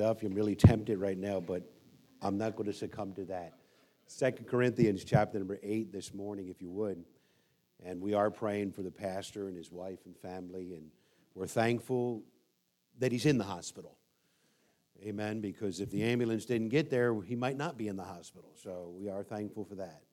stuff. I'm really tempted right now, but I'm not going to succumb to that. 2 Corinthians chapter number 8 this morning, if you would. And we are praying for the pastor and his wife and family, and we're thankful that he's in the hospital. Amen, because if the ambulance didn't get there, he might not be in the hospital. So we are thankful for that.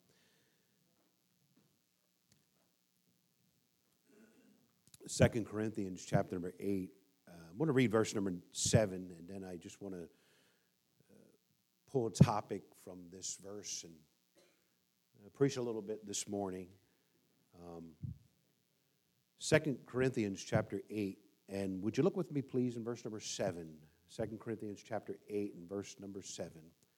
2 Corinthians chapter number 8. I want to read verse number 7, and then I just want to pull a topic from this verse and preach a little bit this morning. 2 Corinthians chapter 8, and would you look with me, please, in verse number 7. 2 Corinthians chapter 8 and verse number 7.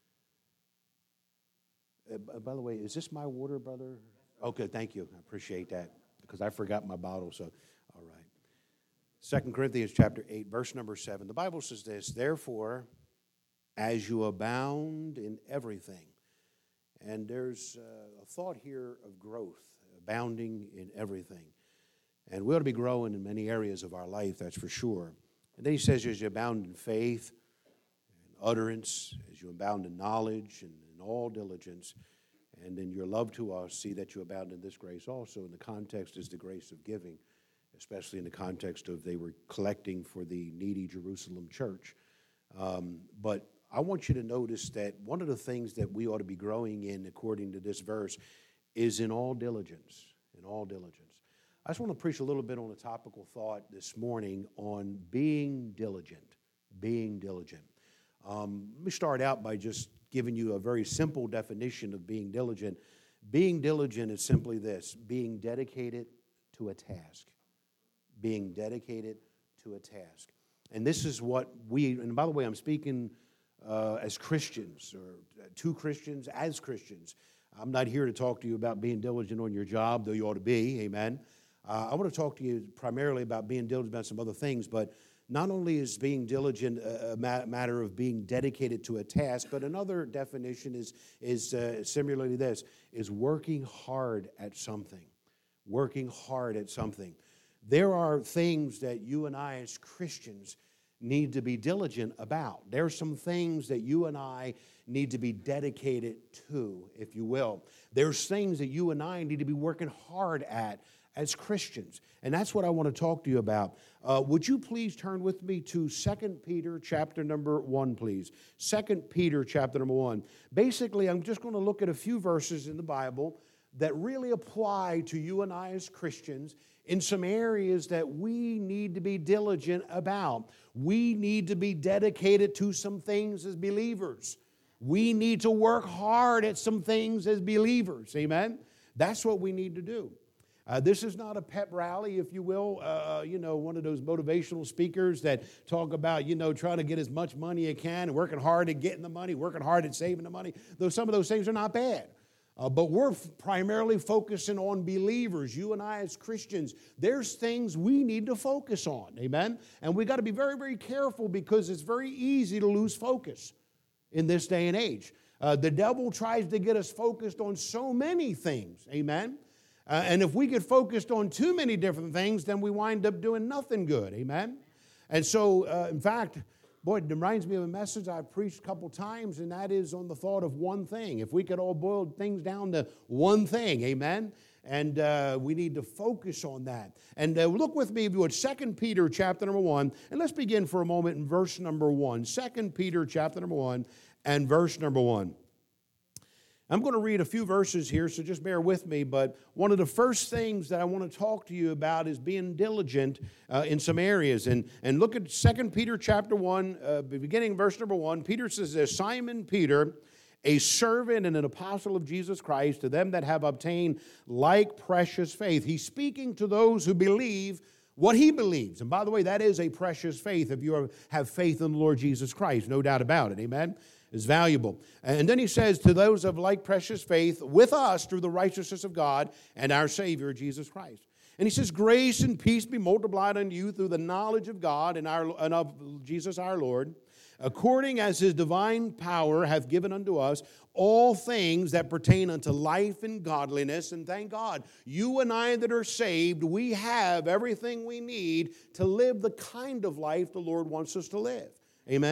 By the way, is this my water, brother? Okay, thank you. I appreciate that, because I forgot my bottle, so all right. 2 Corinthians chapter 8, verse number 7. The Bible says this, "Therefore, as you abound in everything," and there's a thought here of growth, abounding in everything. And we ought to be growing in many areas of our life, that's for sure. And then he says, as you abound in faith, and utterance, as you abound in knowledge, and in all diligence, and in your love to us, see that you abound in this grace also. And the context is the grace of giving, especially in the context of they were collecting for the needy Jerusalem church. But I want you to notice that one of the things that we ought to be growing in, according to this verse, is in all diligence. In all diligence. I just want to preach a little bit on a topical thought this morning on being diligent. Being diligent. Let me start out by just giving you a very simple definition of being diligent. Being diligent is simply this: being dedicated to a task. Being dedicated to a task. And this is what we, and by the way, I'm speaking as Christians, or to Christians as Christians. I'm not here to talk to you about being diligent on your job, though you ought to be, amen. I want to talk to you primarily about being diligent about some other things, but not only is being diligent a matter of being dedicated to a task, but another definition is similarly this, is working hard at something. Working hard at something. There are things that you and I as Christians need to be diligent about. There are some things that you and I need to be dedicated to, if you will. There's things that you and I need to be working hard at as Christians. And that's what I want to talk to you about. Would you please turn with me to 2 Peter chapter number 1, please. 2 Peter chapter number 1. Basically, I'm just going to look at a few verses in the Bible that really apply to you and I as Christians in some areas that we need to be diligent about. We need to be dedicated to some things as believers. We need to work hard at some things as believers. Amen? That's what we need to do. This is not a pep rally, if you will, one of those motivational speakers that talk about, trying to get as much money as you can, and working hard at getting the money, working hard at saving the money. Though some of those things are not bad. But we're primarily focusing on believers, you and I as Christians. There's things we need to focus on, amen? And we got to be very, very careful, because it's very easy to lose focus in this day and age. The devil tries to get us focused on so many things, amen? And if we get focused on too many different things, then we wind up doing nothing good, amen? And so, in fact, boy, it reminds me of a message I've preached a couple times, and that is on the thought of one thing. If we could all boil things down to one thing, amen? And we need to focus on that. And look with me, if you would, 2 Peter chapter number 1, and let's begin for a moment in verse number 1. 2 Peter chapter number 1 and verse number 1. I'm going to read a few verses here, so just bear with me, but one of the first things that I want to talk to you about is being diligent in some areas. And look at 2 Peter chapter 1, beginning verse number 1. Peter says this, "Simon Peter, a servant and an apostle of Jesus Christ, to them that have obtained like precious faith." He's speaking to those who believe what he believes. And by the way, that is a precious faith if you have faith in the Lord Jesus Christ, no doubt about it, amen? Is valuable. And then he says, to those of like precious faith with us through the righteousness of God and our Savior, Jesus Christ. And he says, grace and peace be multiplied unto you through the knowledge of God and of Jesus our Lord, according as his divine power hath given unto us all things that pertain unto life and godliness. And thank God, you and I that are saved, we have everything we need to live the kind of life the Lord wants us to live. Amen?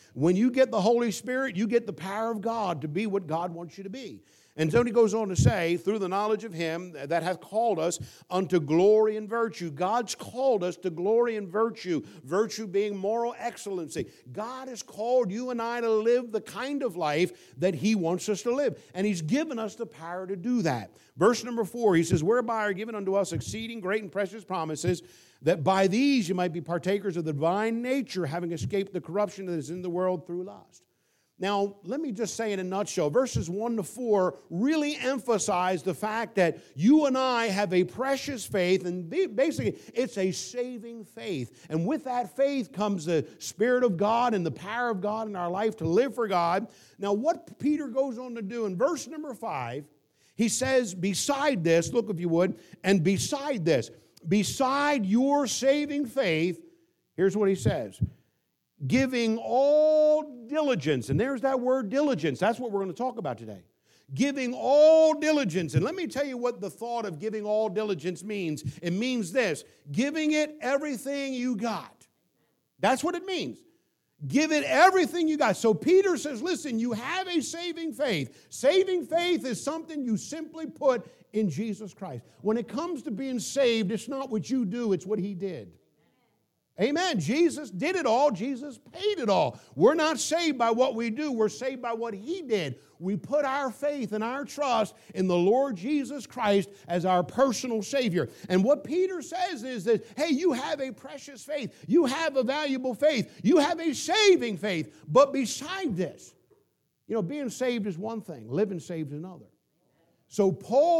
When you get the Holy Spirit, you get the power of God to be what God wants you to be. And so he goes on to say, through the knowledge of him that hath called us unto glory and virtue. God's called us to glory and virtue, virtue being moral excellency. God has called you and I to live the kind of life that he wants us to live. And he's given us the power to do that. Verse number 4, he says, whereby are given unto us exceeding great and precious promises, that by these you might be partakers of the divine nature, having escaped the corruption that is in the world through lust. Now, let me just say in a nutshell, verses 1 to 4 really emphasize the fact that you and I have a precious faith, and basically it's a saving faith. And with that faith comes the Spirit of God and the power of God in our life to live for God. Now, what Peter goes on to do in verse number 5, he says, beside this, look if you would, and beside this, beside your saving faith, here's what he says, giving all diligence, and there's that word diligence. That's what we're going to talk about today. Giving all diligence. And let me tell you what the thought of giving all diligence means. It means this, giving it everything you got. That's what it means. Give it everything you got. So Peter says, listen, you have a saving faith. Saving faith is something you simply put in Jesus Christ. When it comes to being saved, it's not what you do, it's what he did. Amen. Jesus did it all. Jesus paid it all. We're not saved by what we do. We're saved by what he did. We put our faith and our trust in the Lord Jesus Christ as our personal Savior. And what Peter says is that, hey, you have a precious faith. You have a valuable faith. You have a saving faith. But beside this, being saved is one thing. Living saved is another. So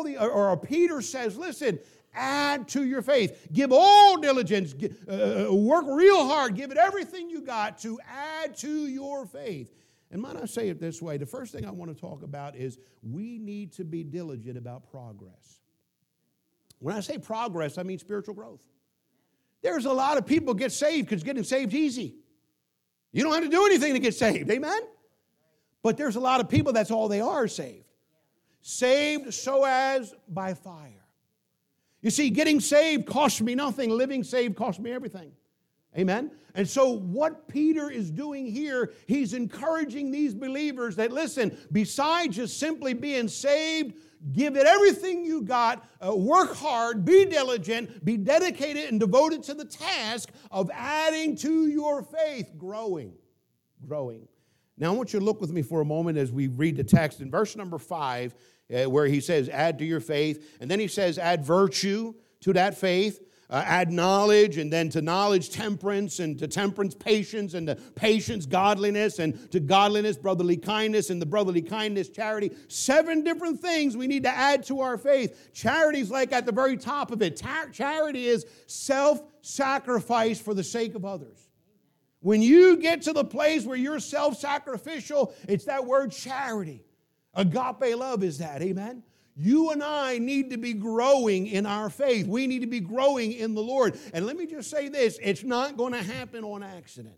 Peter says, listen, add to your faith. Give all diligence. Work real hard. Give it everything you got to add to your faith. And might I say it this way? The first thing I want to talk about is we need to be diligent about progress. When I say progress, I mean spiritual growth. There's a lot of people get saved because getting saved is easy. You don't have to do anything to get saved. Amen? But there's a lot of people that's all they are saved. Saved so as by fire. You see, getting saved costs me nothing. Living saved costs me everything. Amen? And so what Peter is doing here, he's encouraging these believers that, listen, besides just simply being saved, give it everything you got, work hard, be diligent, be dedicated and devoted to the task of adding to your faith, growing. Now I want you to look with me for a moment as we read the text in verse number 5, where he says, add to your faith. And then he says, add virtue to that faith. Add knowledge, and then to knowledge temperance, and to temperance patience, and to patience godliness, and to godliness brotherly kindness, and the brotherly kindness charity. 7 different things we need to add to our faith. Charity's like at the very top of it. Charity is self-sacrifice for the sake of others. When you get to the place where you're self-sacrificial, it's that word charity. Agape love is that, amen? You and I need to be growing in our faith. We need to be growing in the Lord. And let me just say this, it's not going to happen on accident.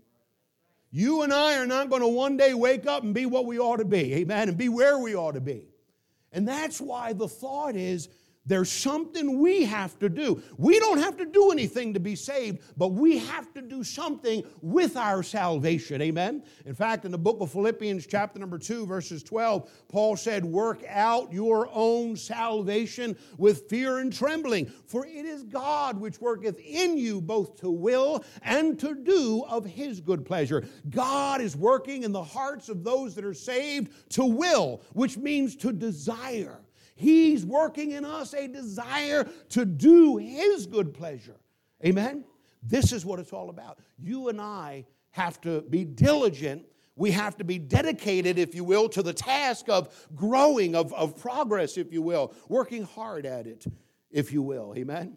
You and I are not going to one day wake up and be what we ought to be, amen, and be where we ought to be. And that's why the thought is, there's something we have to do. We don't have to do anything to be saved, but we have to do something with our salvation. Amen? In fact, in the book of Philippians, chapter number 2, verses 12, Paul said, work out your own salvation with fear and trembling, for it is God which worketh in you both to will and to do of his good pleasure. God is working in the hearts of those that are saved to will, which means to desire. He's working in us a desire to do his good pleasure. Amen? This is what it's all about. You and I have to be diligent. We have to be dedicated, if you will, to the task of growing, of progress, if you will, working hard at it, if you will. Amen?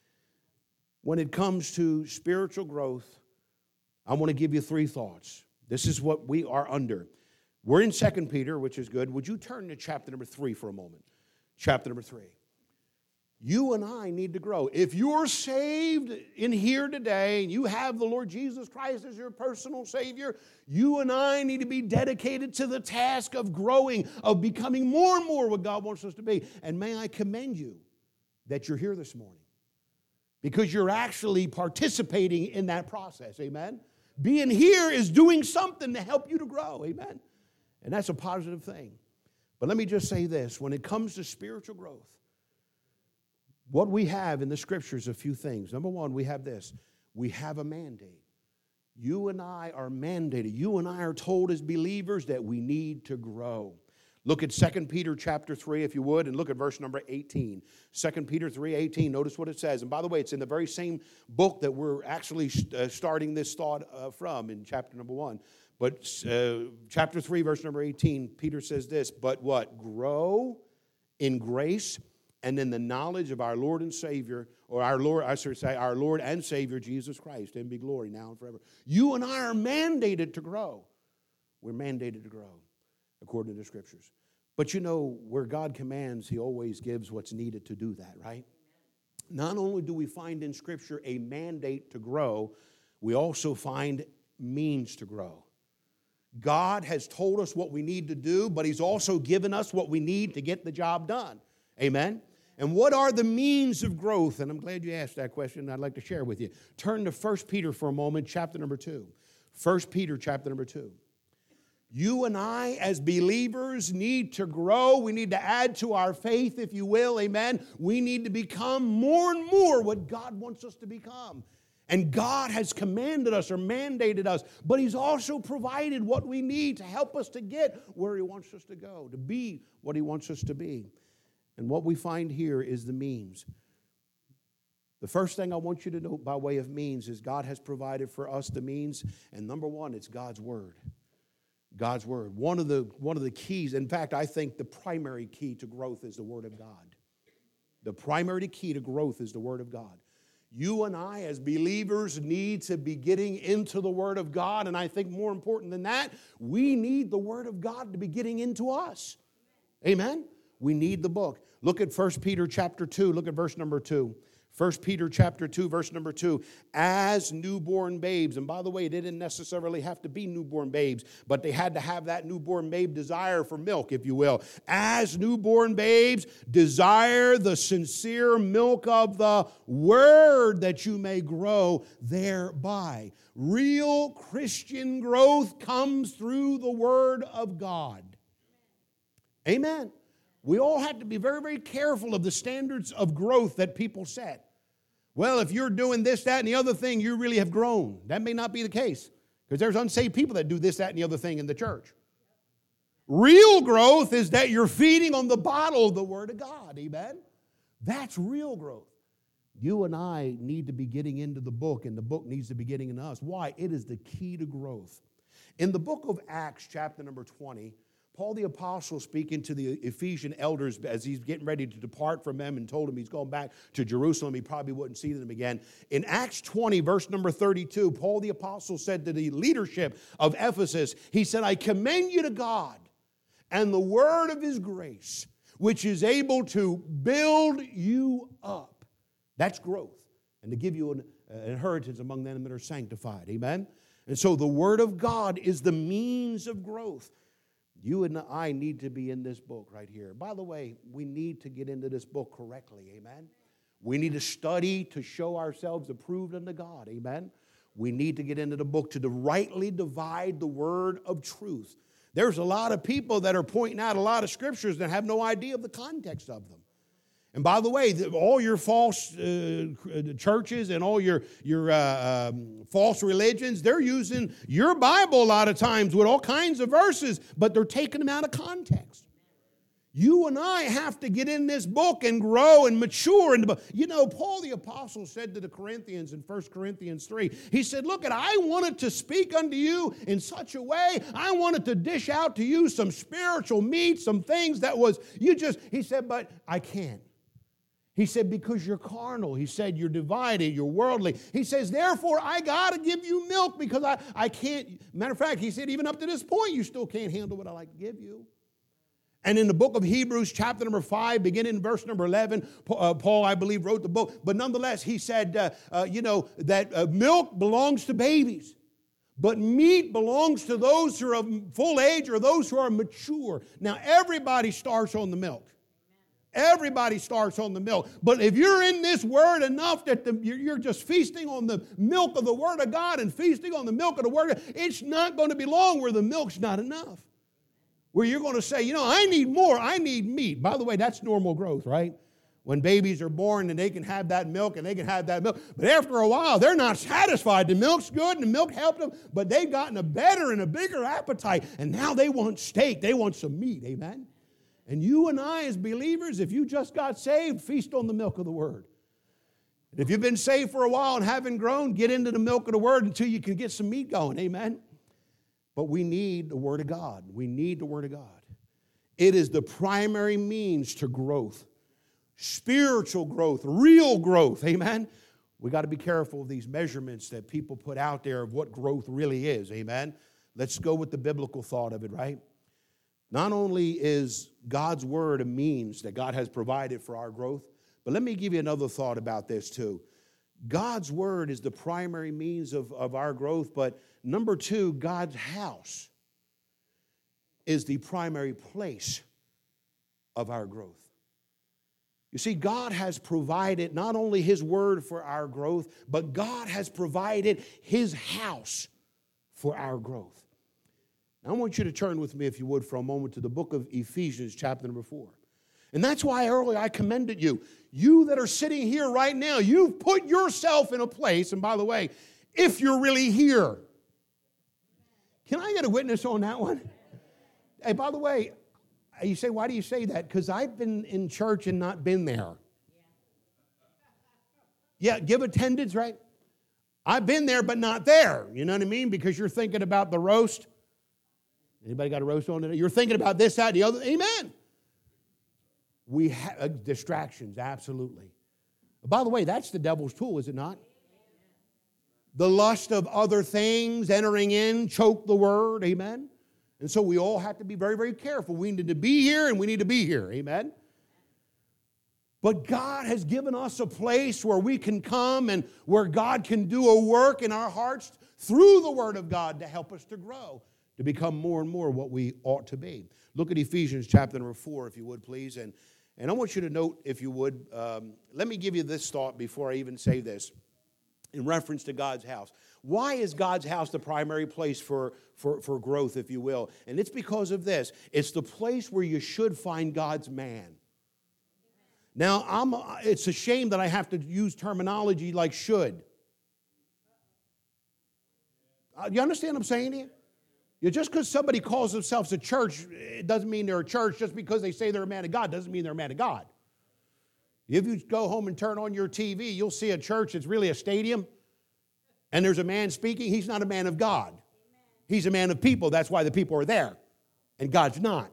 When it comes to spiritual growth, I want to give you 3 thoughts. This is what we are under. We're in 2 Peter, which is good. Would you turn to chapter number 3 for a moment? Chapter number 3. You and I need to grow. If you're saved in here today and you have the Lord Jesus Christ as your personal Savior, you and I need to be dedicated to the task of growing, of becoming more and more what God wants us to be. And may I commend you that you're here this morning because you're actually participating in that process. Amen? being here is doing something to help you to grow. Amen? And that's a positive thing. But let me just say this. When it comes to spiritual growth, what we have in the Scriptures, a few things. Number one, we have this. We have a mandate. You and I are mandated. You and I are told as believers that we need to grow. Look at 2 Peter chapter 3, if you would, and look at verse number 18. 2 Peter 3:18, notice what it says. And by the way, it's in the very same book that we're actually starting this thought from in chapter number 1. But chapter 3, verse number 18, Peter says this, but what? Grow in grace and in the knowledge of our Lord and Savior, or our Lord and Savior, Jesus Christ, and be glory now and forever. You and I are mandated to grow. We're mandated to grow, according to the Scriptures. But you know, where God commands, He always gives what's needed to do that, right? Not only do we find in Scripture a mandate to grow, we also find means to grow. God has told us what we need to do, but He's also given us what we need to get the job done. Amen? And what are the means of growth? And I'm glad you asked that question. I'd like to share with you. Turn to 1 Peter for a moment, chapter number 2. 1 Peter chapter number 2. You and I, as believers, need to grow. We need to add to our faith, if you will. Amen? We need to become more and more what God wants us to become. And God has commanded us or mandated us, but He's also provided what we need to help us to get where He wants us to go, to be what He wants us to be. And what we find here is the means. The first thing I want you to know by way of means is God has provided for us the means, and number one, it's God's Word. God's Word. One of the keys, in fact, I think the primary key to growth is the Word of God. The primary key to growth is the Word of God. You and I, as believers, need to be getting into the Word of God, and I think more important than that, we need the Word of God to be getting into us. Amen? We need the book. Look at 1 Peter chapter 2. Look at verse number 2. 1 Peter chapter 2, verse number 2. As newborn babes. And by the way, they didn't necessarily have to be newborn babes, but they had to have that newborn babe desire for milk, if you will. As newborn babes, desire the sincere milk of the Word that you may grow thereby. Real Christian growth comes through the Word of God. Amen. We all have to be very, very careful of the standards of growth that people set. Well, if you're doing this, that, and the other thing, you really have grown. That may not be the case, because there's unsaved people that do this, that, and the other thing in the church. Real growth is that you're feeding on the bottle of the Word of God. Amen? That's real growth. You and I need to be getting into the book, and the book needs to be getting into us. Why? It is the key to growth. In the book of Acts, chapter number 20, Paul the Apostle, speaking to the Ephesian elders as he's getting ready to depart from them and told them he's going back to Jerusalem, he probably wouldn't see them again. In Acts 20, verse number 32, Paul the Apostle said to the leadership of Ephesus, he said, I commend you to God and the word of His grace, which is able to build you up. That's growth. And to give you an inheritance among them that are sanctified. Amen? And so the Word of God is the means of growth. You and I need to be in this book right here. By the way, we need to get into this book correctly. Amen? We need to study to show ourselves approved unto God. Amen? We need to get into the book to rightly divide the word of truth. There's a lot of people that are pointing out a lot of scriptures that have no idea of the context of them. And by the way, all your false churches and all your false religions, they're using your Bible a lot of times with all kinds of verses, but they're taking them out of context. You and I have to get in this book and grow and mature. You know, Paul the Apostle said to the Corinthians in 1 Corinthians 3, he said, look, I wanted to speak unto you in such a way, I wanted to dish out to you some spiritual meat, some things that was, he said, but I can't. He said, because you're carnal. He said, you're divided, you're worldly. He says, therefore, I got to give you milk because I can't. Matter of fact, he said, even up to this point, you still can't handle what I like to give you. And in the book of Hebrews, chapter number 5, beginning in verse number 11, Paul, I believe, wrote the book. But nonetheless, he said, that milk belongs to babies. But meat belongs to those who are of full age or those who are mature. Now, everybody starts on the milk. Everybody starts on the milk. But if you're in this Word enough that you're just feasting on the milk of the Word of God and feasting on the milk of the Word of God, it's not going to be long where the milk's not enough. Where you're going to say, I need more. I need meat. By the way, that's normal growth, right? When babies are born and they can have that milk and they can have that milk. But after a while, they're not satisfied. The milk's good and the milk helped them, but they've gotten a better and a bigger appetite. And now they want steak. They want some meat. Amen? And you and I as believers, if you just got saved, feast on the milk of the Word. And if you've been saved for a while and haven't grown, get into the milk of the Word until you can get some meat going. Amen? But we need the Word of God. We need the Word of God. It is the primary means to growth. Spiritual growth, real growth. Amen? We got to be careful of these measurements that people put out there of what growth really is. Amen? Let's go with the biblical thought of it, right? Not only is God's Word a means that God has provided for our growth, but let me give you another thought about this too. God's Word is the primary means of our growth, but number two, God's house is the primary place of our growth. You see, God has provided not only His Word for our growth, but God has provided His house for our growth. Now, I want you to turn with me, if you would, for a moment to the book of Ephesians, chapter number 4. And that's why earlier I commended you. You that are sitting here right now, you've put yourself in a place, and by the way, if you're really here. Can I get a witness on that one? Hey, by the way, you say, why do you say that? Because I've been in church and not been there. Yeah, give attendance, right? I've been there but not there. You know what I mean? Because you're thinking about the roast. Anybody got a roast on today? You're thinking about this, that, the other. Amen. We have distractions, absolutely. By the way, that's the devil's tool, is it not? The lust of other things entering in, choke the word, amen? And so we all have to be very, very careful. We need to be here and we need to be here, amen? But God has given us a place where we can come and where God can do a work in our hearts through the Word of God to help us to grow, to become more and more what we ought to be. Look at Ephesians chapter number 4, if you would, please. And I want you to note, if you would, let me give you this thought before I even say this, in reference to God's house. Why is God's house the primary place for growth, if you will? And it's because of this. It's the place where you should find God's man. Now, it's a shame that I have to use terminology like should. You understand what I'm saying here? Just because somebody calls themselves a church, it doesn't mean they're a church. Just because they say they're a man of God doesn't mean they're a man of God. If you go home and turn on your TV, you'll see a church that's really a stadium, and there's a man speaking. He's not a man of God. He's a man of people. That's why the people are there, and God's not.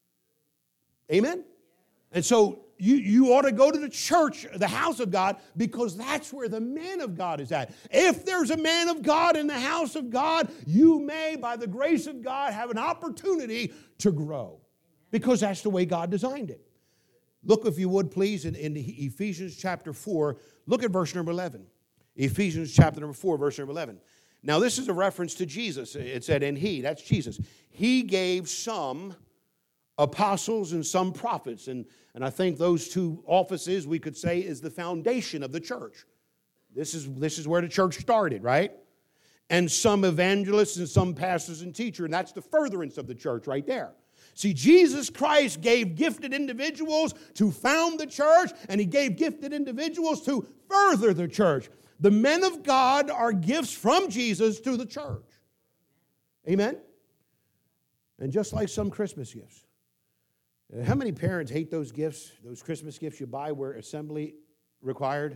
Amen? And so you ought to go to the church, the house of God, because that's where the man of God is at. If there's a man of God in the house of God, you may, by the grace of God, have an opportunity to grow, because that's the way God designed it. Look, if you would, please, in Ephesians chapter 4, look at verse number 11. Ephesians chapter number 4, verse number 11. Now, this is a reference to Jesus. It said, and he, that's Jesus, he gave some apostles and some prophets. And I think those two offices, we could say, is the foundation of the church. This is where the church started, right? And some evangelists and some pastors and teachers. And that's the furtherance of the church right there. See, Jesus Christ gave gifted individuals to found the church, and he gave gifted individuals to further the church. The men of God are gifts from Jesus to the church. Amen? And just like some Christmas gifts. How many parents hate those gifts, those Christmas gifts you buy where assembly required?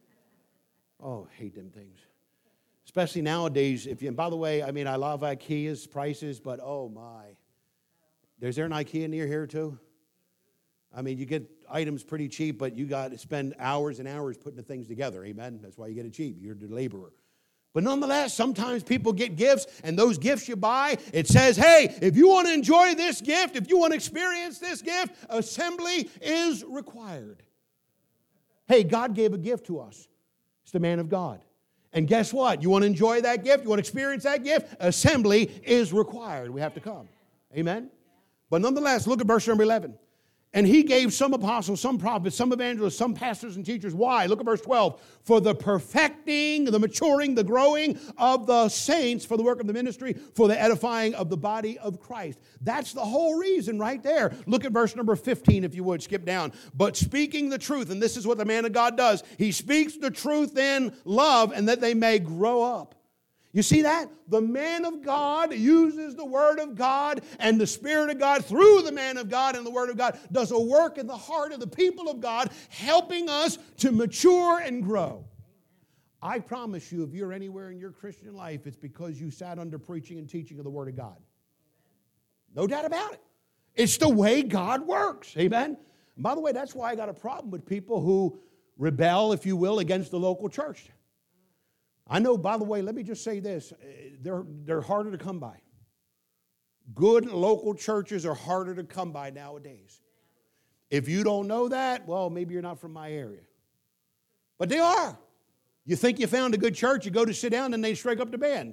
Oh, hate them things. Especially nowadays. And by the way, I mean, I love IKEA's prices, but oh my. Is there an IKEA near here too? I mean, you get items pretty cheap, but you got to spend hours and hours putting the things together. Amen? That's why you get it cheap. You're the laborer. But nonetheless, sometimes people get gifts, and those gifts you buy, it says, hey, if you want to enjoy this gift, if you want to experience this gift, assembly is required. Hey, God gave a gift to us. It's the man of God. And guess what? You want to enjoy that gift? You want to experience that gift? Assembly is required. We have to come. Amen? But nonetheless, look at verse number 11. And he gave some apostles, some prophets, some evangelists, some pastors and teachers. Why? Look at verse 12. For the perfecting, the maturing, the growing of the saints, for the work of the ministry, for the edifying of the body of Christ. That's the whole reason right there. Look at verse number 15, if you would, skip down. But speaking the truth, and this is what the man of God does. He speaks the truth in love, and that they may grow up. You see that? The man of God uses the Word of God, and the Spirit of God through the man of God and the Word of God does a work in the heart of the people of God, helping us to mature and grow. I promise you, if you're anywhere in your Christian life, it's because you sat under preaching and teaching of the Word of God. No doubt about it. It's the way God works. Amen? And by the way, that's why I got a problem with people who rebel, if you will, against the local church. I know, by the way, let me just say this. They're harder to come by. Good local churches are harder to come by nowadays. If you don't know that, well, maybe you're not from my area. But they are. You think you found a good church, you go to sit down, and they strike up the band.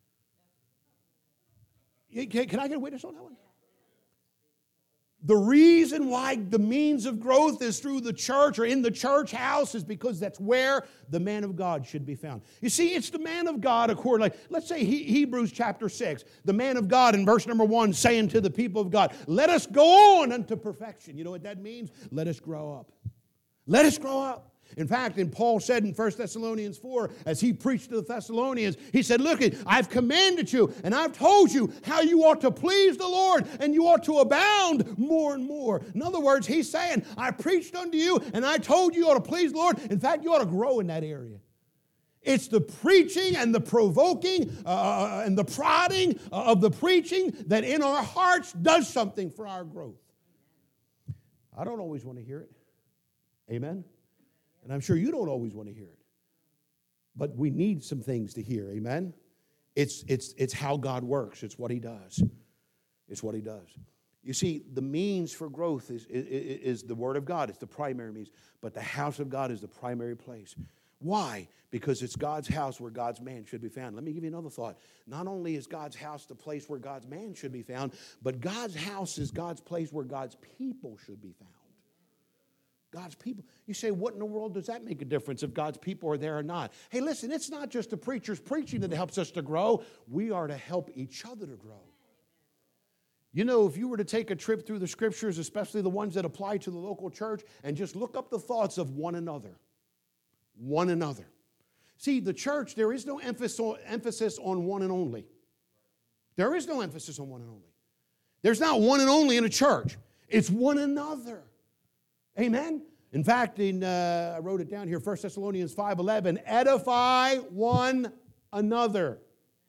Can I get a witness on that one? The reason why the means of growth is through the church or in the church house is because that's where the man of God should be found. You see, it's the man of God according, like, let's say Hebrews chapter 6, the man of God in verse number 1 saying to the people of God, let us go on unto perfection. You know what that means? Let us grow up. Let us grow up. In fact, and Paul said in 1 Thessalonians 4, as he preached to the Thessalonians, he said, look, I've commanded you and I've told you how you ought to please the Lord and you ought to abound more and more. In other words, he's saying, I preached unto you and I told you ought to please the Lord. In fact, you ought to grow in that area. It's the preaching and the provoking and the prodding of the preaching that in our hearts does something for our growth. I don't always want to hear it. Amen? And I'm sure you don't always want to hear it. But we need some things to hear, amen? It's how God works. It's what he does. It's what he does. You see, the means for growth is the Word of God. It's the primary means. But the house of God is the primary place. Why? Because it's God's house where God's man should be found. Let me give you another thought. Not only is God's house the place where God's man should be found, but God's house is God's place where God's people should be found. God's people. You say, what in the world does that make a difference if God's people are there or not? Hey, listen, it's not just the preacher's preaching that helps us to grow. We are to help each other to grow. You know, if you were to take a trip through the scriptures, especially the ones that apply to the local church, and just look up the thoughts of one another. One another. See, the church, there is no emphasis on one and only. There is no emphasis on one and only. There's not one and only in a church. It's one another. Amen? In fact, I wrote it down here, 1 Thessalonians 5:11, edify one another,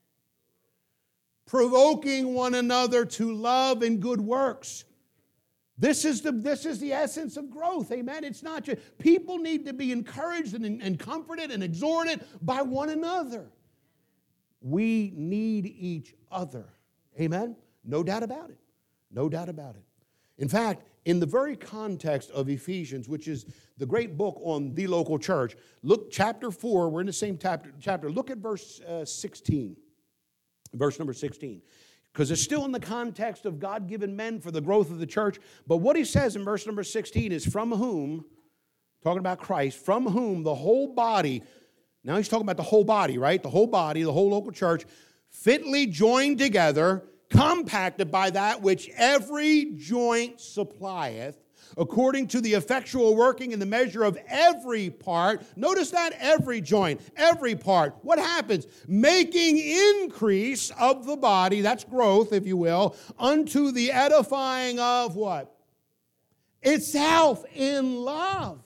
provoking one another to love and good works. This is the essence of growth, amen? It's not just, people need to be encouraged and comforted and exhorted by one another. We need each other, amen? No doubt about it. No doubt about it. In fact, in the very context of Ephesians, which is the great book on the local church, look, chapter 4, we're in the same chapter. Look at verse 16, verse number 16, because it's still in the context of God-given men for the growth of the church. But what he says in verse number 16 is, from whom, talking about Christ, from whom the whole body, now he's talking about the whole body, right? The whole body, the whole local church, fitly joined together, compacted by that which every joint supplieth, according to the effectual working in the measure of every part. Notice that, every joint, every part. What happens? Making increase of the body, that's growth, if you will, unto the edifying of what? Itself in love.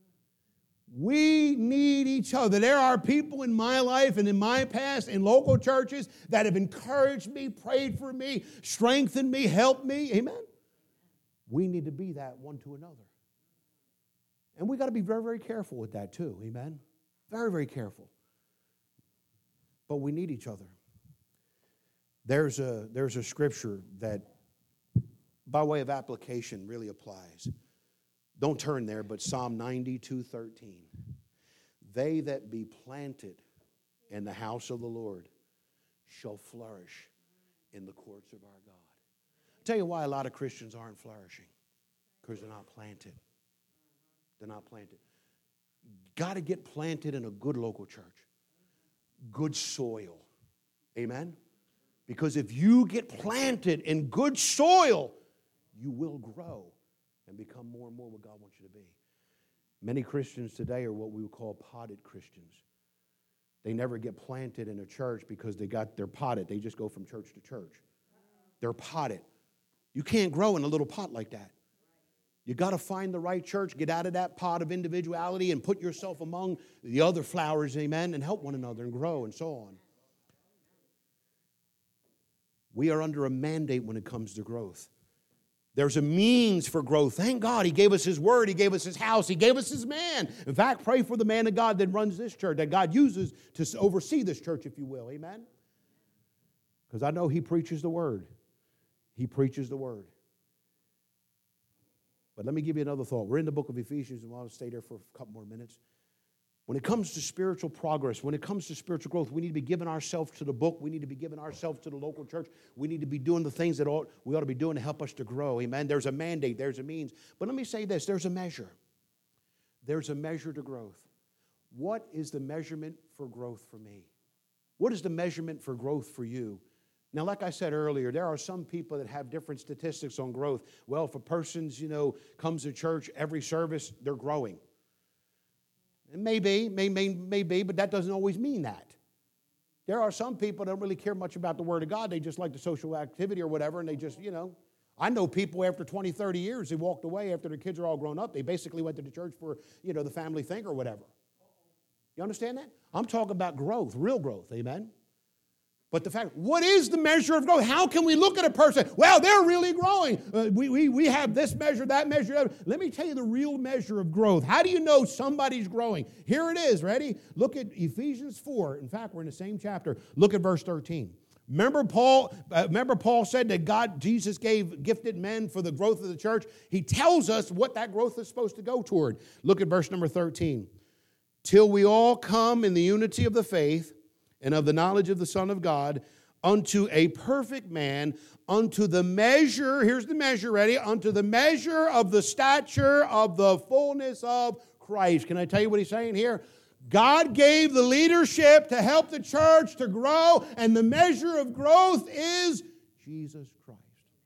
We need each other. There are people in my life and in my past in local churches that have encouraged me, prayed for me, strengthened me, helped me. Amen? We need to be that one to another. And we got to be very, very careful with that too. Amen? Very, very careful. But we need each other. There's a scripture that, by way of application, really applies. Don't turn there, but Psalm 92:13. They that be planted in the house of the Lord shall flourish in the courts of our God. I'll tell you why a lot of Christians aren't flourishing. Because they're not planted. They're not planted. Got to get planted in a good local church. Good soil. Amen? Because if you get planted in good soil, you will grow and become more and more what God wants you to be. Many Christians today are what we would call potted Christians. They never get planted in a church because they're potted. They just go from church to church. They're potted. You can't grow in a little pot like that. You got to find the right church, get out of that pot of individuality and put yourself among the other flowers, amen, and help one another and grow and so on. We are under a mandate when it comes to growth. There's a means for growth. Thank God He gave us His word. He gave us His house. He gave us His man. In fact, pray for the man of God that runs this church, that God uses to oversee this church, if you will. Amen? Because I know he preaches the word. He preaches the word. But let me give you another thought. We're in the book of Ephesians, and I'll stay there for a couple more minutes. When it comes to spiritual progress, when it comes to spiritual growth, we need to be giving ourselves to the book. We need to be giving ourselves to the local church. We need to be doing the things that we ought to be doing to help us to grow. Amen? There's a mandate. There's a means. But let me say this. There's a measure. There's a measure to growth. What is the measurement for growth for me? What is the measurement for growth for you? Now, like I said earlier, there are some people that have different statistics on growth. Well, if a person's, comes to church every service, they're growing. It may be, but that doesn't always mean that. There are some people that don't really care much about the Word of God. They just like the social activity or whatever, and they just, I know people after 20, 30 years, they walked away after their kids are all grown up. They basically went to the church for, the family thing or whatever. You understand that? I'm talking about growth, real growth, amen? But the fact, what is the measure of growth? How can we look at a person? Well, they're really growing. We have this measure, that measure. That. Let me tell you the real measure of growth. How do you know somebody's growing? Here it is. Ready? Look at Ephesians 4. In fact, we're in the same chapter. Look at verse 13. Remember Paul said that Jesus gifted men for the growth of the church. He tells us what that growth is supposed to go toward. Look at verse number 13. Till we all come in the unity of the faith and of the knowledge of the Son of God, unto a perfect man, unto the measure, here's the measure, ready? Unto the measure of the stature of the fullness of Christ. Can I tell you what he's saying here? God gave the leadership to help the church to grow, and the measure of growth is Jesus Christ.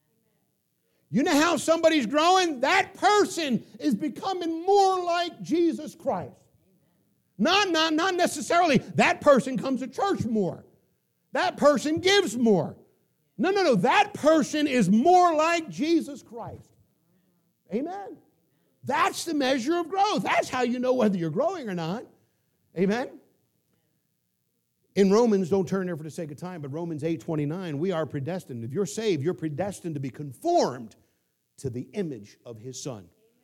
You know how somebody's growing? That person is becoming more like Jesus Christ. Not necessarily that person comes to church more. That person gives more. No. That person is more like Jesus Christ. Amen. That's the measure of growth. That's how you know whether you're growing or not. Amen. In Romans, don't turn there for the sake of time, but Romans 8:29, we are predestined. If you're saved, you're predestined to be conformed to the image of His Son.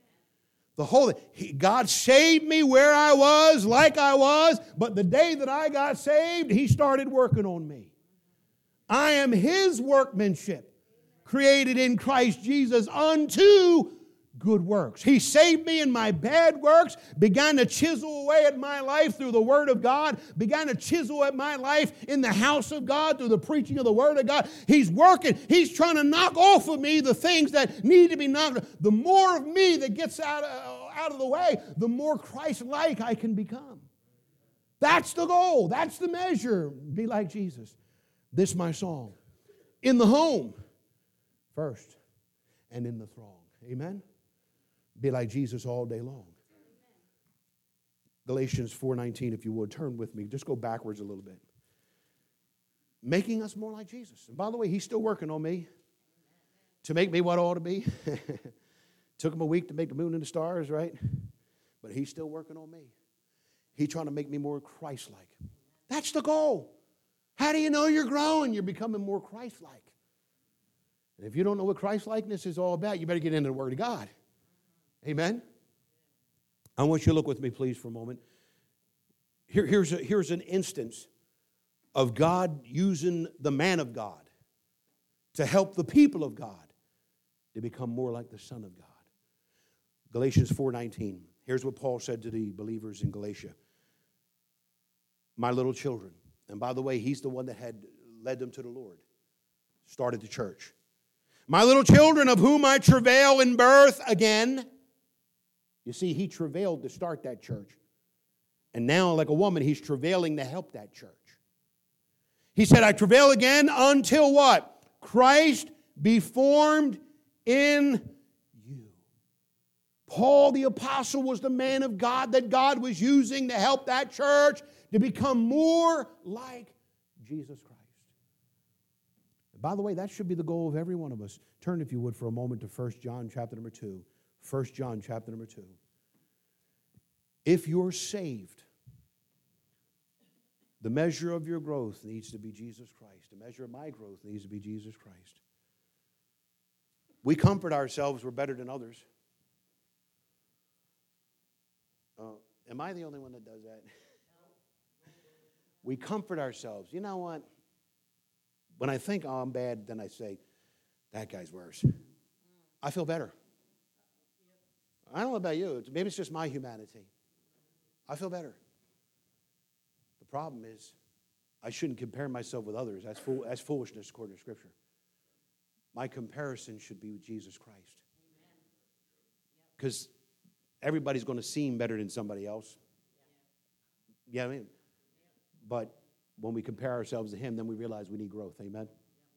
God saved me where I was, like I was, but the day that I got saved, He started working on me. I am His workmanship, created in Christ Jesus unto good works. He saved me in my bad works, began to chisel away at my life through the Word of God, began to chisel at my life in the house of God through the preaching of the Word of God. He's working. He's trying to knock off of me the things that need to be knocked off. The more of me that gets out of the way, the more Christ-like I can become. That's the goal. That's the measure. Be like Jesus. This is my song. In the home first and in the throng. Amen? Be like Jesus all day long. Galatians 4:19, if you would, turn with me. Just go backwards a little bit. Making us more like Jesus. And by the way, He's still working on me to make me what I ought to be. Took Him a week to make the moon and the stars, right? But He's still working on me. He's trying to make me more Christ-like. That's the goal. How do you know you're growing? You're becoming more Christ-like. And if you don't know what Christ-likeness is all about, you better get into the Word of God. Amen? I want you to look with me, please, for a moment. Here's an instance of God using the man of God to help the people of God to become more like the Son of God. Galatians 4:19. Here's what Paul said to the believers in Galatia. My little children. And by the way, he's the one that had led them to the Lord. Started the church. My little children, of whom I travail in birth again. You see, he travailed to start that church. And now, like a woman, he's travailing to help that church. He said, I travail again until what? Christ be formed in you. Paul the apostle was the man of God that God was using to help that church to become more like Jesus Christ. By the way, that should be the goal of every one of us. Turn, if you would, for a moment to 1 John chapter number 2. 1 John chapter number 2. If you're saved, the measure of your growth needs to be Jesus Christ. The measure of my growth needs to be Jesus Christ. We comfort ourselves we're better than others. Am I the only one that does that? We comfort ourselves. You know what? When I think, oh, I'm bad, then I say, that guy's worse. I feel better. I don't know about you. Maybe it's just my humanity. I feel better. The problem is, I shouldn't compare myself with others. That's foolishness according to Scripture. My comparison should be with Jesus Christ. Because everybody's going to seem better than somebody else. Yeah, I mean, but when we compare ourselves to him, then we realize we need growth. Amen?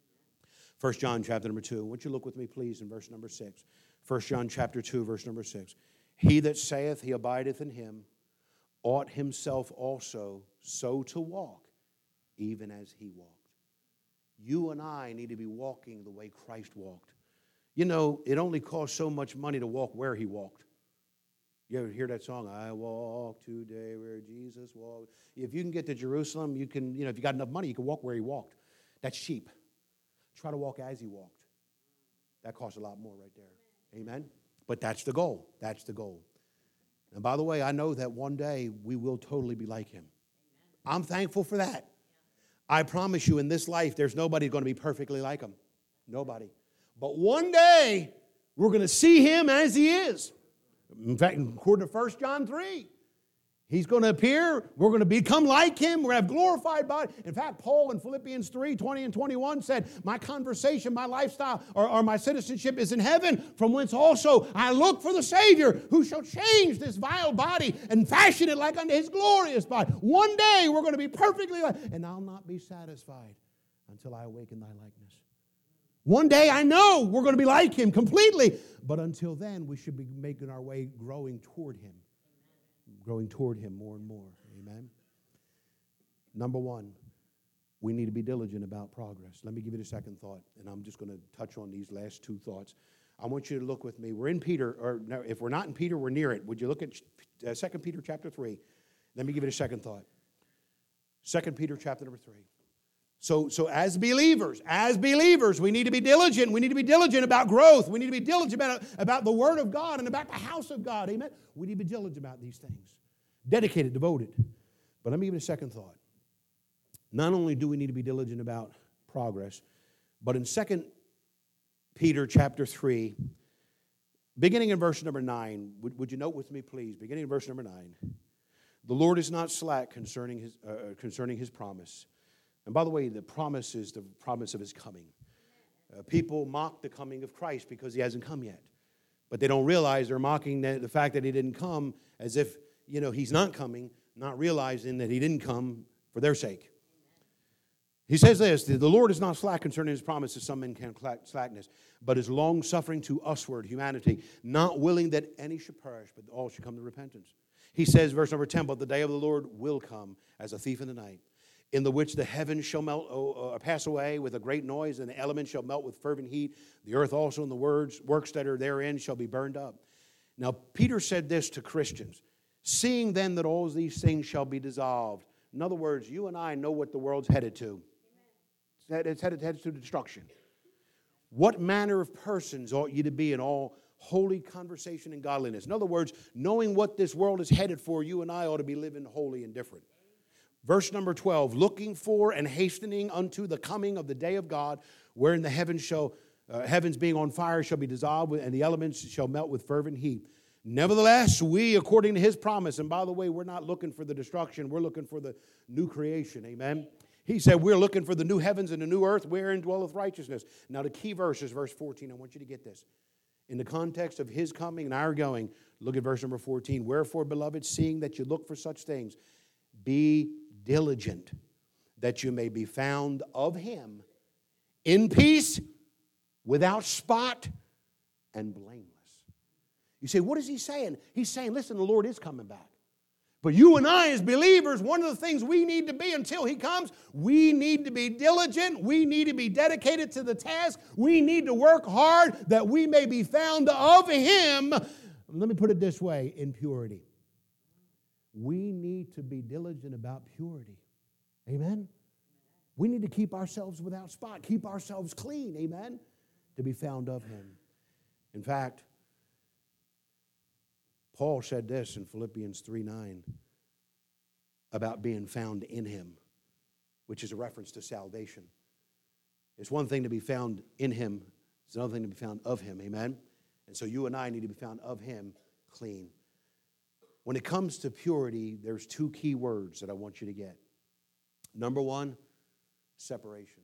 1 John chapter number 2. Won't you look with me, please, in verse number 6. 1 John chapter 2, verse number 6. He that saith he abideth in him ought himself also so to walk, even as he walked. You and I need to be walking the way Christ walked. You know, it only costs so much money to walk where he walked. You ever hear that song, I walk today where Jesus walked? If you can get to Jerusalem, you can, if you got enough money, you can walk where he walked. That's cheap. Try to walk as he walked. That costs a lot more right there. Amen? But that's the goal. That's the goal. And by the way, I know that one day we will totally be like him. I'm thankful for that. I promise you, in this life, there's nobody going to be perfectly like him. Nobody. But one day, we're going to see him as he is. In fact, according to 1 John 3, he's going to appear. We're going to become like him. We're going to have glorified body. In fact, Paul in Philippians 3, 20 and 21 said, my conversation, my lifestyle, or my citizenship is in heaven, from whence also I look for the Savior, who shall change this vile body and fashion it like unto his glorious body. One day we're going to be perfectly like, and I'll not be satisfied until I awaken thy likeness. One day I know we're going to be like him completely, but until then we should be making our way growing toward him. Growing toward him more and more. Amen? Number one, we need to be diligent about progress. Let me give you the second thought, and I'm just going to touch on these last two thoughts. I want you to look with me. We're in Peter, or no, if we're not in Peter, we're near it. Would you look at 2 Peter chapter 3? Let me give you the second thought. 2 Peter chapter number 3. So as believers, we need to be diligent. We need to be diligent about growth. We need to be diligent about the Word of God and about the house of God. Amen? We need to be diligent about these things. Dedicated, devoted. But let me give you a second thought. Not only do we need to be diligent about progress, but in 2 Peter chapter 3, beginning in verse number 9, would you note with me, please, beginning in verse number 9, the Lord is not slack concerning his promise. And by the way, the promise is the promise of his coming. People mock the coming of Christ because he hasn't come yet. But they don't realize they're mocking the fact that he didn't come as if, he's not coming, not realizing that he didn't come for their sake. He says this, the Lord is not slack concerning his promise, as some men count slackness, but is long-suffering to usward, humanity, not willing that any should perish, but all should come to repentance. He says, verse number 10, but the day of the Lord will come as a thief in the night, in the which the heavens shall pass away with a great noise, and the elements shall melt with fervent heat. The earth also and the works that are therein shall be burned up. Now, Peter said this to Christians, seeing then that all these things shall be dissolved. In other words, you and I know what the world's headed to. It's headed to destruction. What manner of persons ought you to be in all holy conversation and godliness? In other words, knowing what this world is headed for, you and I ought to be living holy and different. Verse number 12, looking for and hastening unto the coming of the day of God, wherein the heavens being on fire shall be dissolved, and the elements shall melt with fervent heat. Nevertheless, we, according to his promise, and by the way, we're not looking for the destruction, we're looking for the new creation, amen? He said, we're looking for the new heavens and the new earth wherein dwelleth righteousness. Now the key verse is verse 14. I want you to get this. In the context of his coming and our going, look at verse number 14. Wherefore, beloved, seeing that you look for such things, be diligent that you may be found of him in peace, without spot, and blameless. You say, what is he saying? He's saying, listen, the Lord is coming back. But you and I as believers, one of the things we need to be until he comes, we need to be diligent. We need to be dedicated to the task. We need to work hard that we may be found of him. Let me put it this way, in purity. We need to be diligent about purity. Amen? We need to keep ourselves without spot, keep ourselves clean, amen, to be found of him. In fact, Paul said this in Philippians 3:9 about being found in him, which is a reference to salvation. It's one thing to be found in him. It's another thing to be found of him, amen? And so you and I need to be found of him clean. When it comes to purity, there's two key words that I want you to get. Number one, separation.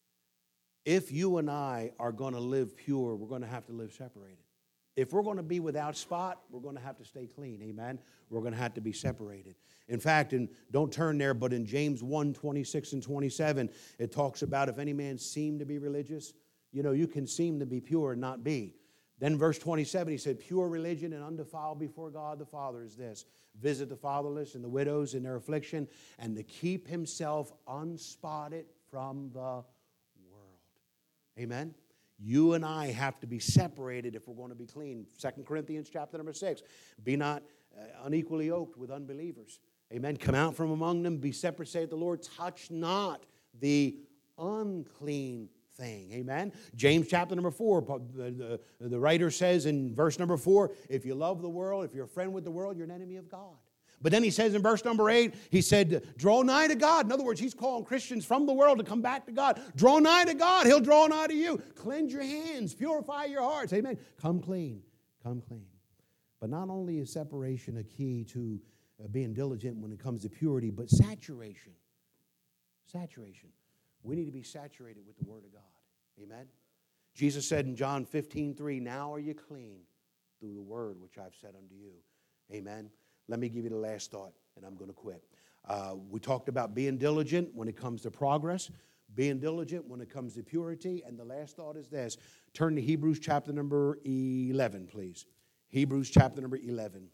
If you and I are going to live pure, we're going to have to live separated. If we're going to be without spot, we're going to have to stay clean, amen? We're going to have to be separated. In fact, and don't turn there, but in James 1:26 and 27, it talks about if any man seem to be religious, you can seem to be pure and not be. Then verse 27, he said, pure religion and undefiled before God the Father is this: visit the fatherless and the widows in their affliction, and to keep himself unspotted from the world. Amen? You and I have to be separated if we're going to be clean. 2 Corinthians chapter number 6, be not unequally yoked with unbelievers. Amen? Come out from among them, be separate, saith the Lord, touch not the unclean thing. Amen? James chapter number 4, the writer says in verse number 4, if you love the world, if you're a friend with the world, you're an enemy of God. But then he says in verse number 8, he said, draw nigh to God. In other words, he's calling Christians from the world to come back to God. Draw nigh to God. He'll draw nigh to you. Cleanse your hands. Purify your hearts. Amen. Come clean. Come clean. But not only is separation a key to being diligent when it comes to purity, but saturation. Saturation. We need to be saturated with the Word of God. Amen. Jesus said in John 15:3, now are you clean through the word which I've said unto you. Amen. Let me give you the last thought, and I'm going to quit. We talked about being diligent when it comes to progress, being diligent when it comes to purity, and the last thought is this. Turn to Hebrews chapter number 11, please. Hebrews chapter number 11.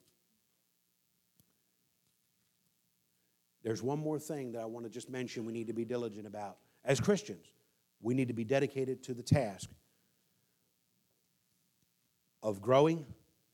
There's one more thing that I want to just mention we need to be diligent about. As Christians, we need to be dedicated to the task of growing,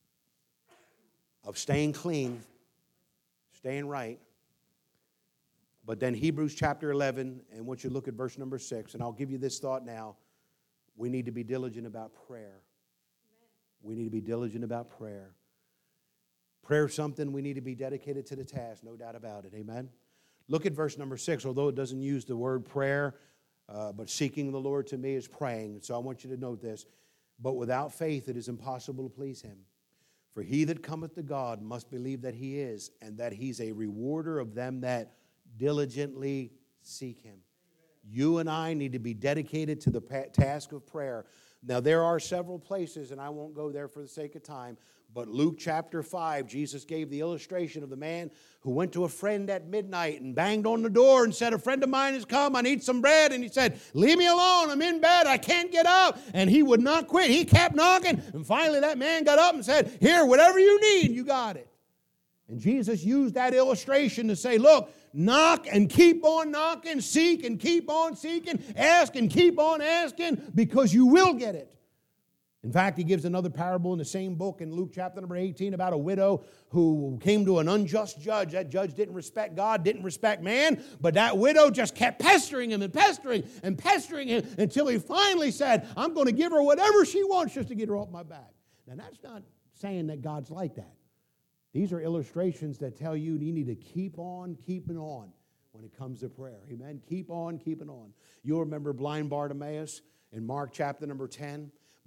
of staying clean, staying right. But then Hebrews chapter 11, and once you look at verse number 6, and I'll give you this thought now, we need to be diligent about prayer. We need to be diligent about prayer. Prayer is something we need to be dedicated to the task, no doubt about it. Amen? Look at verse number 6, although it doesn't use the word prayer, but seeking the Lord to me is praying. So I want you to note this. But without faith it is impossible to please him. For he that cometh to God must believe that he is, and that he's a rewarder of them that diligently seek him. You and I need to be dedicated to the task of prayer. Now, there are several places, and I won't go there for the sake of time, but Luke chapter 5, Jesus gave the illustration of the man who went to a friend at midnight and banged on the door and said, a friend of mine has come, I need some bread. And he said, leave me alone, I'm in bed, I can't get up. And he would not quit. He kept knocking. And finally that man got up and said, here, whatever you need, you got it. And Jesus used that illustration to say, look, knock and keep on knocking, seek and keep on seeking, ask and keep on asking, because you will get it. In fact, he gives another parable in the same book in Luke chapter number 18 about a widow who came to an unjust judge. That judge didn't respect God, didn't respect man, but that widow just kept pestering him and pestering and pestering him until he finally said, I'm going to give her whatever she wants just to get her off my back. Now, that's not saying that God's like that. These are illustrations that tell you you need to keep on keeping on when it comes to prayer. Amen? Keep on keeping on. You'll remember blind Bartimaeus in Mark chapter number 10.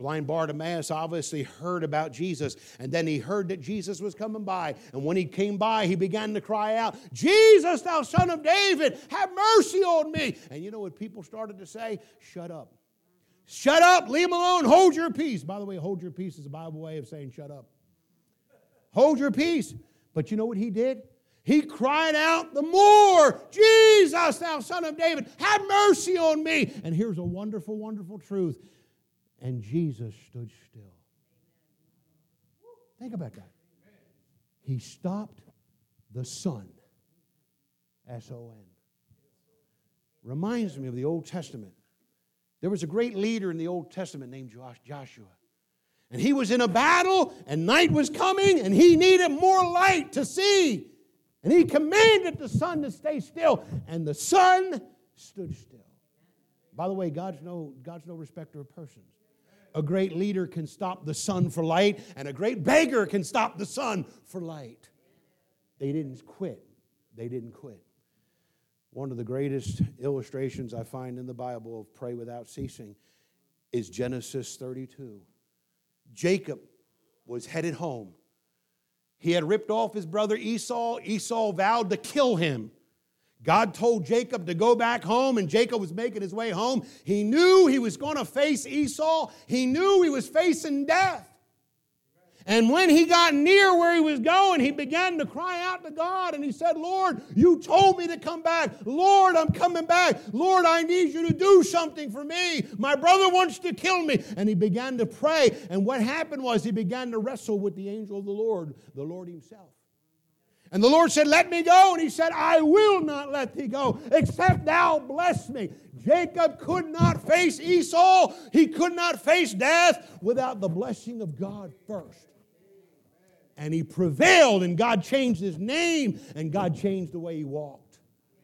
Blind Bartimaeus obviously heard about Jesus, and then he heard that Jesus was coming by. And when he came by, he began to cry out, "Jesus, thou son of David, have mercy on me." And you know what people started to say? Shut up. Shut up, leave him alone, hold your peace. By the way, hold your peace is a Bible way of saying shut up. Hold your peace. But you know what he did? He cried out the more, "Jesus, thou son of David, have mercy on me." And here's a wonderful, wonderful truth. And Jesus stood still. Think about that. He stopped the sun. S-O-N. Reminds me of the Old Testament. There was a great leader in the Old Testament named Joshua. And he was in a battle, and night was coming, and he needed more light to see. And he commanded the sun to stay still, and the sun stood still. By the way, God's no respecter of persons. A great leader can stop the sun for light, and a great beggar can stop the sun for light. They didn't quit. They didn't quit. One of the greatest illustrations I find in the Bible of pray without ceasing is Genesis 32. Jacob was headed home. He had ripped off his brother Esau. Esau vowed to kill him. God told Jacob to go back home, and Jacob was making his way home. He knew he was going to face Esau. He knew he was facing death. And when he got near where he was going, he began to cry out to God, and he said, "Lord, you told me to come back. Lord, I'm coming back. Lord, I need you to do something for me. My brother wants to kill me." And he began to pray, and what happened was he began to wrestle with the angel of the Lord himself. And the Lord said, "Let me go." And he said, "I will not let thee go, except thou bless me." Jacob could not face Esau. He could not face death without the blessing of God first. And he prevailed, and God changed his name, and God changed the way he walked.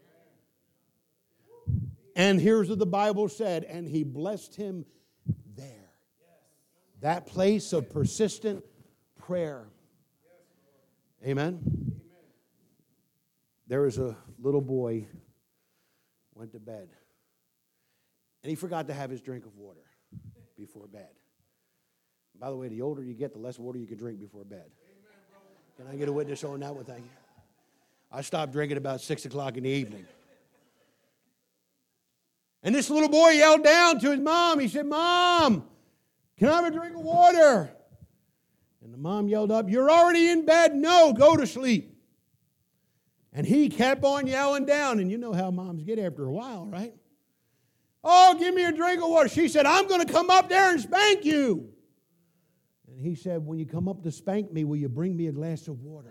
And here's what the Bible said, and he blessed him there. That place of persistent prayer. Amen. There was a little boy, went to bed, and he forgot to have his drink of water before bed. By the way, the older you get, the less water you can drink before bed. Can I get a witness on that one? Thank you. I stopped drinking about 6 o'clock in the evening. And this little boy yelled down to his mom. He said, "Mom, can I have a drink of water?" And the mom yelled up, "You're already in bed. No, go to sleep." And he kept on yelling down. And you know how moms get after a while, right? "Oh, give me a drink of water." She said, "I'm going to come up there and spank you." And he said, "When you come up to spank me, will you bring me a glass of water?"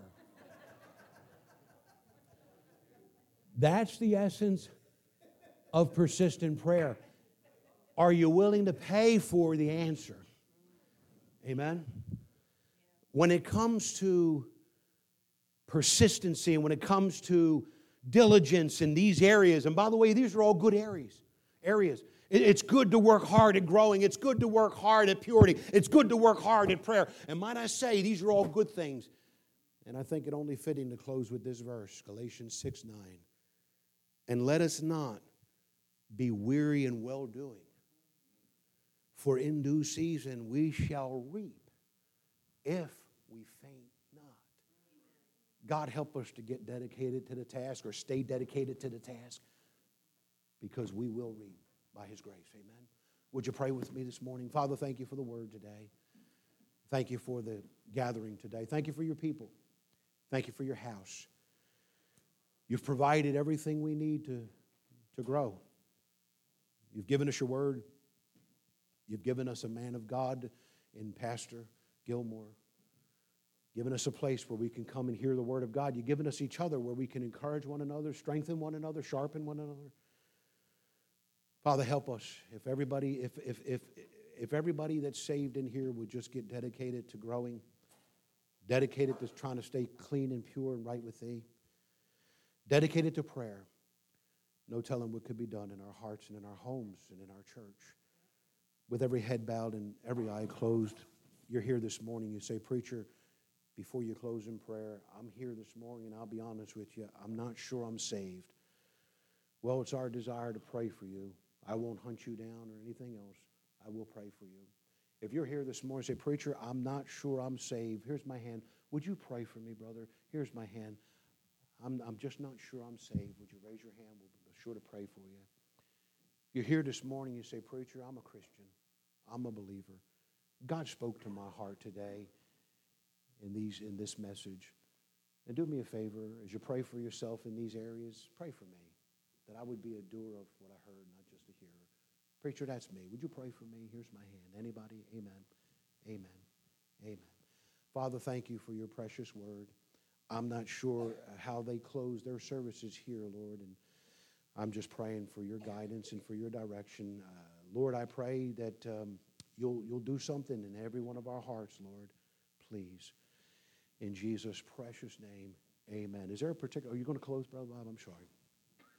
That's the essence of persistent prayer. Are you willing to pay for the answer? Amen? When it comes to persistency and when it comes to diligence in these areas, and by the way, these are all good areas. It's good to work hard at growing. It's good to work hard at purity. It's good to work hard at prayer. And might I say, these are all good things. And I think it only fitting to close with this verse, Galatians 6:9. "And let us not be weary in well-doing, for in due season we shall reap if we faint not." God help us to get dedicated to the task or stay dedicated to the task, because we will reap by His grace. Amen. Would you pray with me this morning? Father, thank you for the word today. Thank you for the gathering today. Thank you for your people. Thank you for your house. You've provided everything we need to grow. You've given us your word. You've given us a man of God in Pastor Gilmore. Given us a place where we can come and hear the word of God. You've given us each other where we can encourage one another, strengthen one another, sharpen one another. Father, help us. If everybody that's saved in here would just get dedicated to growing, dedicated to trying to stay clean and pure and right with Thee, dedicated to prayer, no telling what could be done in our hearts and in our homes and in our church. With every head bowed and every eye closed, you're here this morning. You say, "Preacher, before you close in prayer, I'm here this morning, and I'll be honest with you, I'm not sure I'm saved." Well, it's our desire to pray for you. I won't hunt you down or anything else. I will pray for you. If you're here this morning and say, Preacher, I'm not sure I'm saved. Here's my hand. Would you pray for me, brother? Here's my hand. I'm just not sure I'm saved. Would you raise your hand? We'll be sure to pray for you. You're here this morning, you say, Preacher, I'm a Christian. I'm a believer. God spoke to my heart today in this message. And do me a favor, as you pray for yourself in these areas, pray for me, that I would be a doer of what I heard, not just a hearer. Preacher, that's me. Would you pray for me? Here's my hand. Anybody? Amen. Amen. Amen. Father, thank you for your precious word. I'm not sure how they close their services here, Lord, and I'm just praying for your guidance and for your direction. Lord, I pray that you'll do something in every one of our hearts, Lord, please. In Jesus' precious name, amen. Is there a particular, are you going to close, Brother Bob? I'm sorry.